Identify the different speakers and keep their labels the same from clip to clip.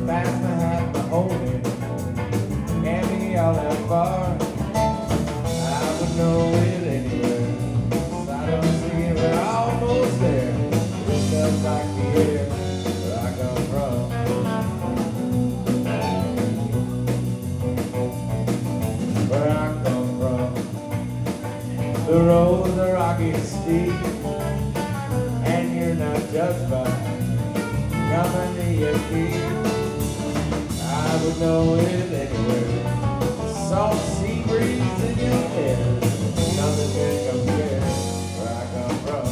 Speaker 1: pass my hat, my holding, can't be all that far. I would know it anywhere. I don't see it, we're almost there. It smells like the air where I come from. Where I come from, the roads are rocky and steep, and you're not judged by coming to your feet. I would know it anywhere. Salt sea breeze in your hair, nothing can compare where I come from.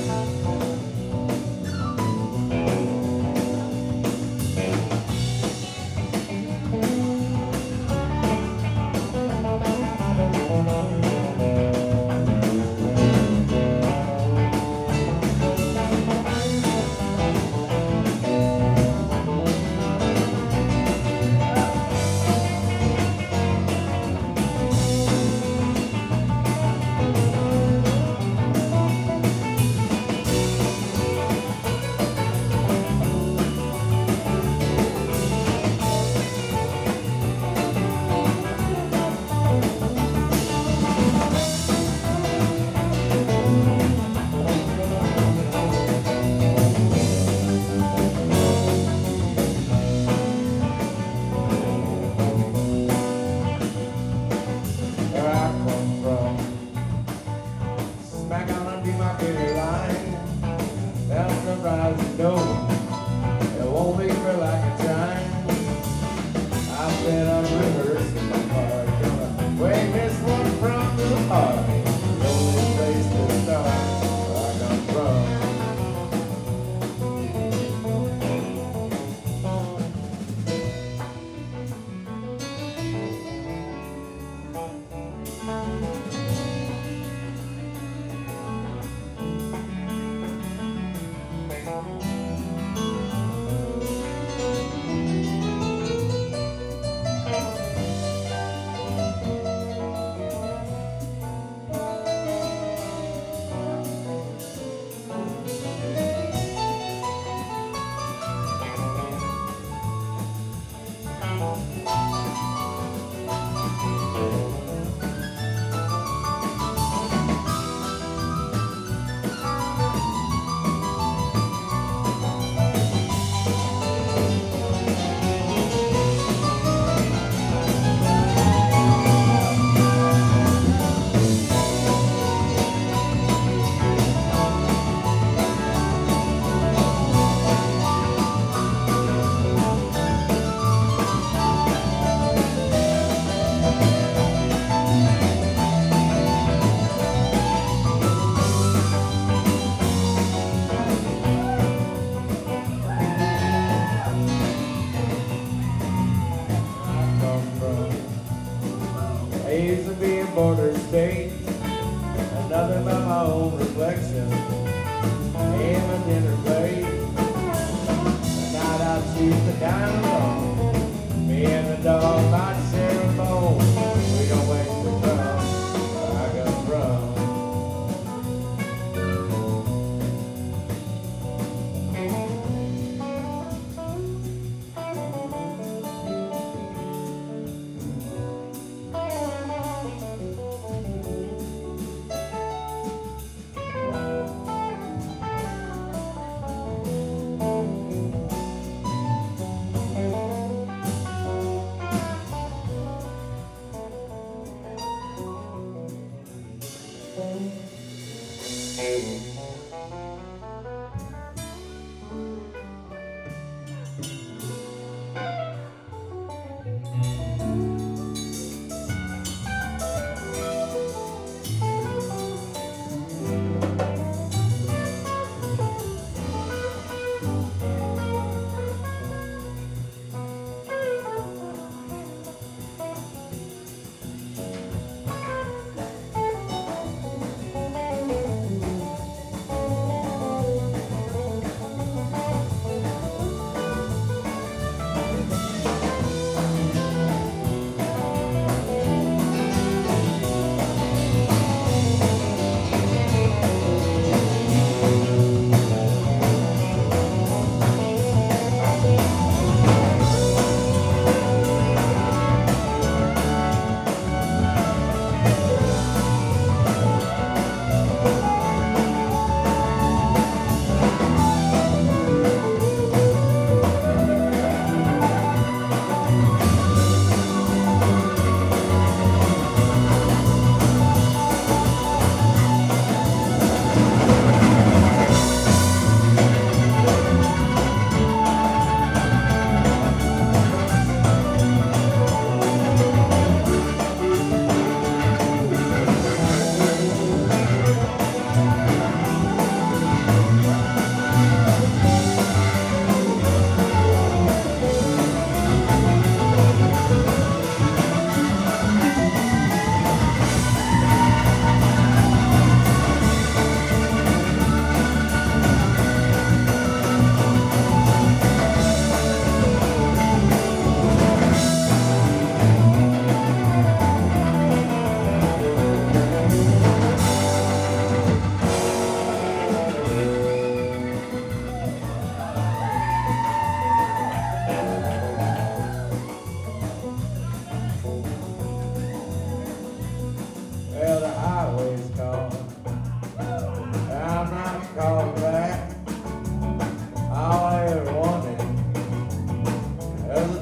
Speaker 1: It won't be for like a time. I've been up rehearsing my part, gonna wake this one from the heart. The only place to start where I come from. Days of being border state, and nothing but my own reflection in a dinner plate. The night I choose to dine alone, me and the dog might share a bone. We don't waste the crumb where I come from.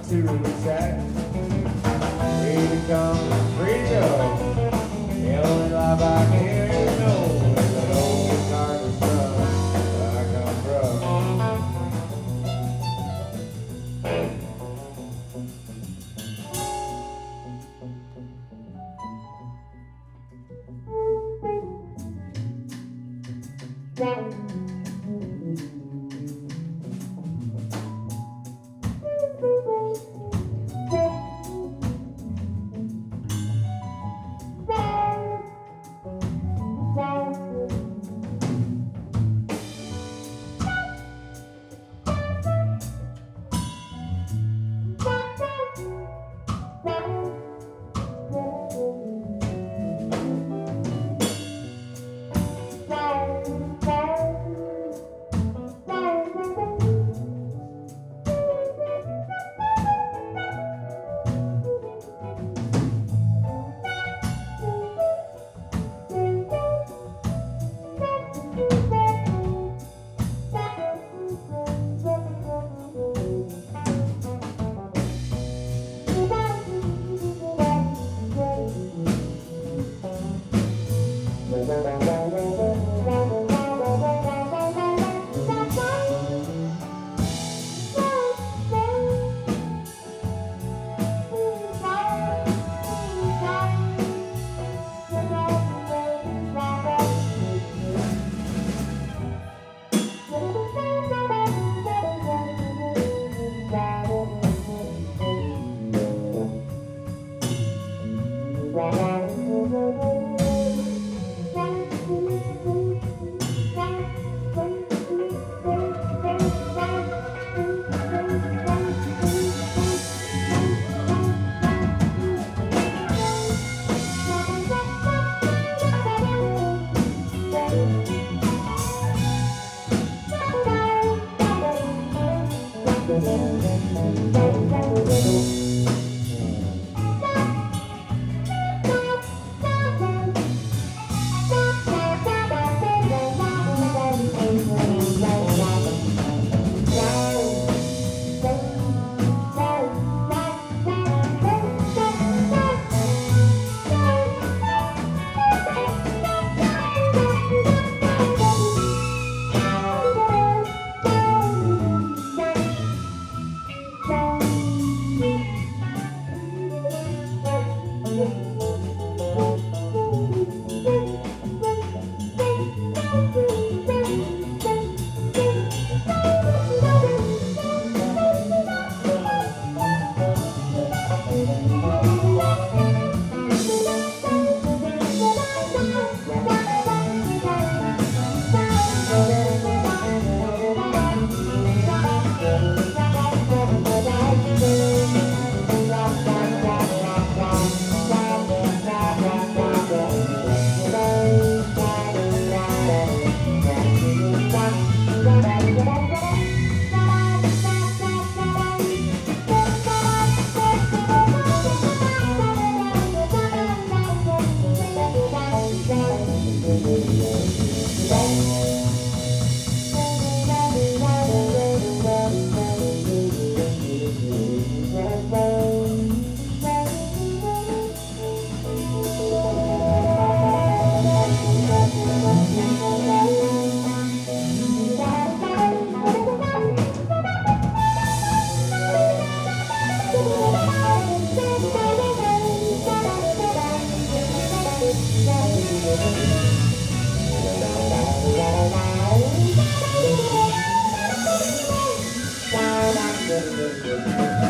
Speaker 1: to the set. Free to come, free to go. The only life I can know is an old guitar to strum where I come
Speaker 2: Thank you.